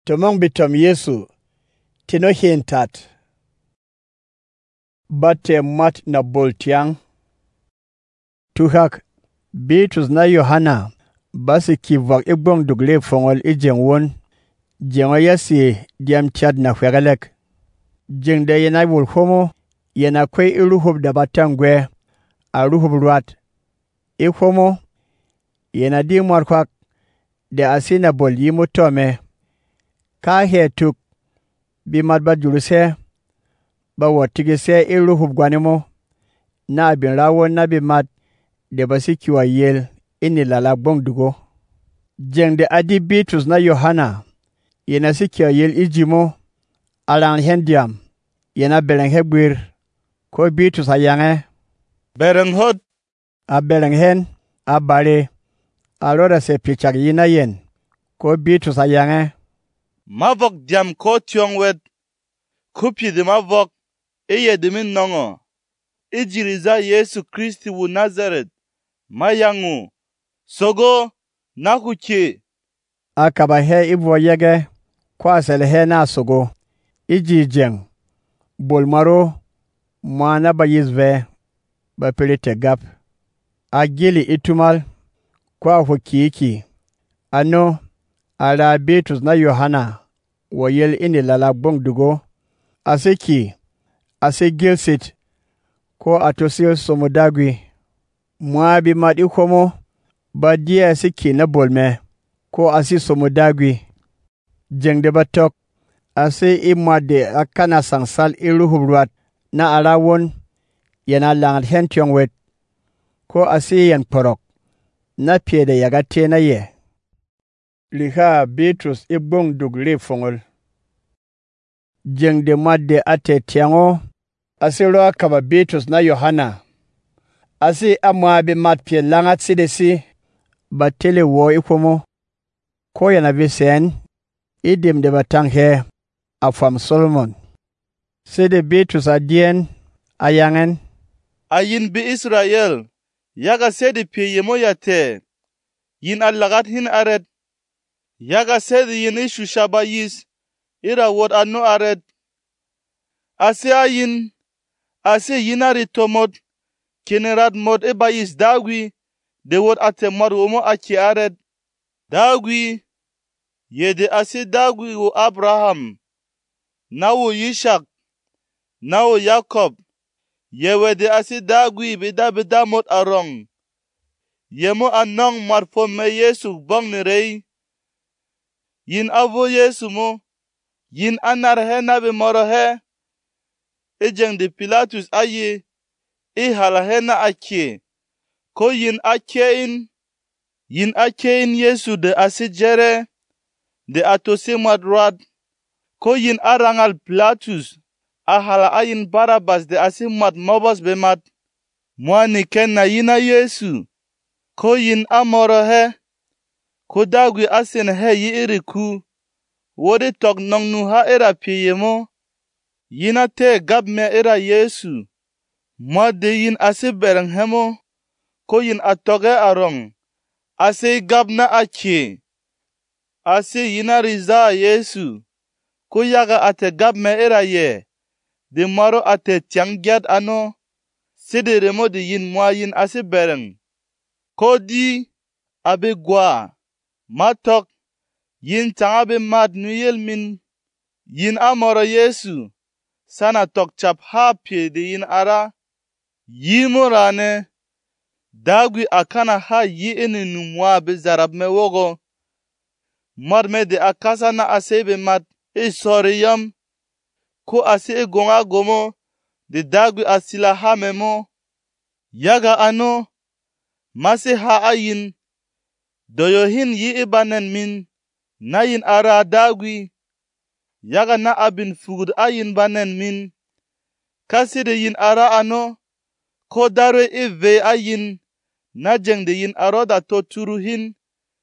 Tomong bitom Yesu, tino hintat. Bate mat na boltiang. Tuhak, Bitrus na Yohana, basi kivak igbong dugle fongol ijeng won. Jengo yasi diam chad na fwegalek. Jeng de yena wul homo, yena kwe iruhub da batangwe, a ruhub ruat. Homo, yena di mwarkwak, de asina bol yimu tome. Ka he tuk, bi madba juluse, ba watigise iruhub gwanimo, na abin rawon na bi mad, de basi kiwa yel, ini lala bong dugo. Jeng de adi Bitrus na Yohana, yena si kiwa yel ijimo, alang hendiam, yena beleng hebwir, ko Bitrus a yange. Bereng hot. A beleng hen, a bare, a roda se pichak yina yen, ko Bitrus a yange. Mavok diam ko tiong wet. Kupi de mavok, eye de min nongo. Ijiriza Yesu Kristi wu Nazareth. Mayangu. Sogo, nakuchi. Akaba he ibo yege, kwa sele he na sogo. Iji jeng, bolmaro, mwana ba yizve, ba pelite gap. Agili itumal, kwa hukiki. Ano, ala Bitrus na Yohana, wayel ini lala bong dugo. Asiki, asigilsit, ko atosil somodagwi. Mwa bi mat ikomo, ba dia asiki na bolme, ko asi somodagwi. Jeng de batok, asi imade akana sangsal iruhubruat na alawon, yana langat hentyong wet, ko asi yan porok, na piede yagate na ye. Liha Bitrus ibong dugle fongol. Jeng de madde ate tiango, asi lo akaba Bitrus na Yohana. Asi amwa bi mat pie langat sidesi, batele wo ikomo, ko yana visen, idim de batang he, afam Solomon. Sede Bitrus adien, ayangen. Ayin bi Israel. Yaga sede pie yemo yate. Yin allagat hin aret. Yaga sede yin ishu shaba yis. Ira wot anu aret. Ase ayin. Ase yinari tomot. Kinerat mod eba yis dagwi. De wot ate mod womo aki aret. Dagwi. Yede ase dagwi wo Abraham. Na wo Yishak. Na wo Jacob. Yewede ase dagwi bida mod arong. Yemo anong marfo me Yesu bong ni rei. Yin avo Yesu mo. Yin anar he na be moro he. Ejeng de Pilatus aye. Hala he na ake. Ko yin akein. Yin akein Yesu de ase jere. De atose madrad. Ko yin arangal Pilatus. Hala ayin Barabas de ase mad mobos be mad. Mwani ken na yina Yesu. Ko yin amoro he. Ko dagwi asen he yi iriku. Wode tok nong nu ha era piyemo. Yina te gab me era Yesu. Mwade yin ase bereng hemo. Ko yin atoge arong. Ase gab na ake. Ase yina riza Yesu. Ko yaga ate gab me era ye. De maro ate tiang gyad ano. Sede remo de yin mwa yin ase bereng. Ko di abe gwa. Matok. Yin tanga be mad nuyel min. Yin amoro Yesu. Sana tok chap hapye de yin ara. Yimo rane. Dagwi akana ha yi ene numwa be zarab me wogo. Marme de akasa na asebe mad. Soriyam. Ko ase gonga gomo. De dagwi asila ha memo. Yaga ano. Mase ha ayin. Doyohin yi ibanen min. Na yin ara dagwi. Yaga na abin fugud ayin banen min. Kaside yin ara ano. Ko dare ive ayin. Na jeng de yin aroda to turuhin.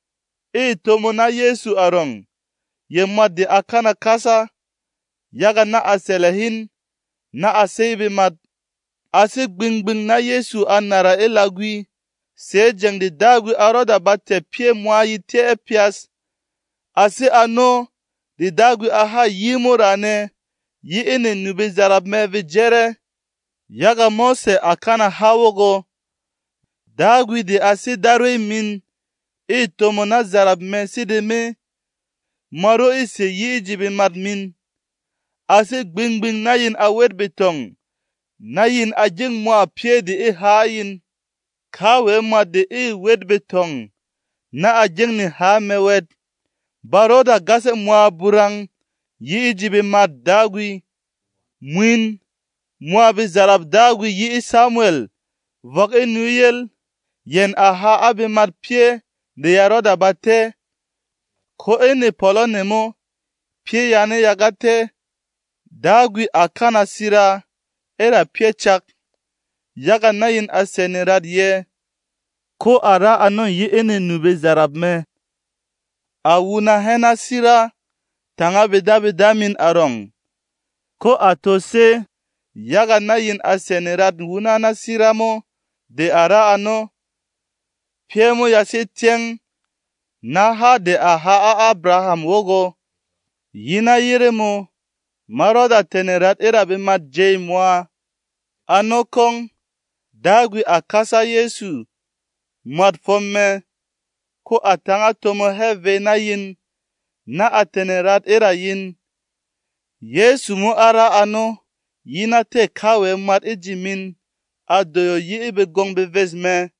Tomo na Yesu arong. Ye mad de akana kasa. Yaga na aselehin. Na asebe mad. Ase gbing na Yesu anara elagwi. Se jeng de dagwi aroda bate pie mwa yi te epias. Ase ano. di dagwi aha yimo rane yi ene nube zarab me vi jere yaga Mose akana hawogo dagwi di asi darwe min tomo na zarab me side me maro ise yi jibin mat min asi gbing na yin awet betong na yin ajing mwa pie di hayin kawe ma di wet betong na ajing ni ha mewet baroda gase mwa burang yi jibi mat dagwi mwin mwa bi zarab dagwi yi Samuel vok nuyel yen aha abi mat pie de yaroda bate ko ene polo nemo pie yane yagate dagwi akana sira era pie chak yaga na yin asenirad ye ko ara anon yi ene nube zarab me awuna hena sira tanga beda min arong ko atose yaga na yin asenirad wuna na sira mo de ara ano piemo yase tieng na ha de aha a Abraham wogo yina yire mo maroda tenerat era be mat jey mwa anokong dagwi akasa Yesu mat fomme ko atanga tomo heve na yin na atenerat era yin Yesu mo ara ano yina te kawe mat ejimin adoyo yi ibe gong be vezme